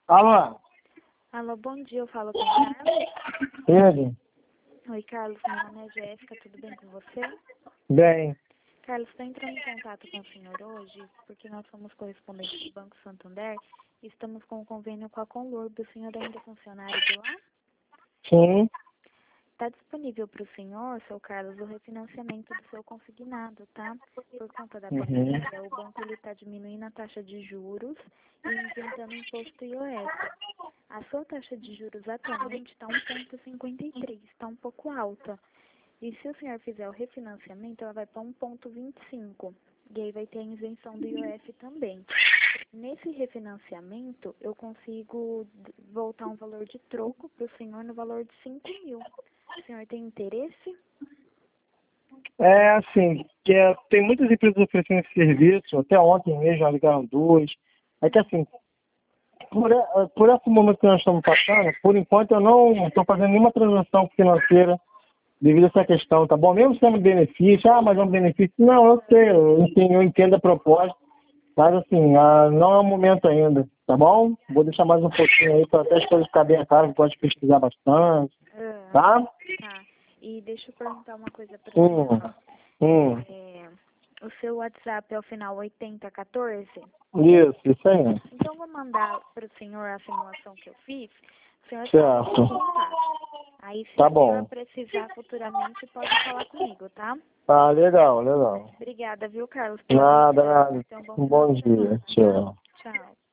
Alô? Alô, bom dia, eu falo com o Carlos. Ele? Oi, Carlos, meu nome é Jéssica, tudo bem com você? Bem. Carlos, estou entrando em contato com o senhor hoje, porque nós somos correspondentes do Banco Santander e estamos com um convênio com a Conlurb. O senhor ainda é funcionário de lá? Sim. Está disponível para o senhor, seu Carlos, o refinanciamento do seu consignado, tá? Por conta da Uhum. pandemia, o banco está diminuindo a taxa de juros e isentando o imposto IOF. A sua taxa de juros atualmente está 1,53, está um pouco alta. E se o senhor fizer o refinanciamento, ela vai para 1,25. E aí vai ter a isenção do IOF também. Nesse refinanciamento, eu consigo voltar um valor de troco para o senhor no valor de 5.000. O senhor tem interesse? É assim, tem muitas empresas oferecendo esse serviço, até ontem mesmo já ligaram duas. É que assim, por esse momento que nós estamos passando, por enquanto eu não estou fazendo nenhuma transação financeira devido a essa questão, tá bom? Mesmo sendo benefício, mas é um benefício. Não, eu sei, eu entendo a proposta, mas assim, não é o momento ainda, tá bom? Vou deixar mais um pouquinho aí para até as coisas ficarem bem claras, gosto de pesquisar bastante, tá? Tá. E deixa eu perguntar uma coisa para o Hum, senhor. hum. O seu WhatsApp é o final 8014? Isso aí. Então, eu vou mandar para o senhor a simulação que eu fiz. O senhor só entra em Certo. contato. Aí, se Tá o senhor bom. precisar futuramente, pode falar comigo, tá? Tá, legal, legal. Obrigada, viu, Carlos, pela Nada, atenção. nada. Tenha um bom Um final bom de semana, dia. tá? Tchau. Tchau.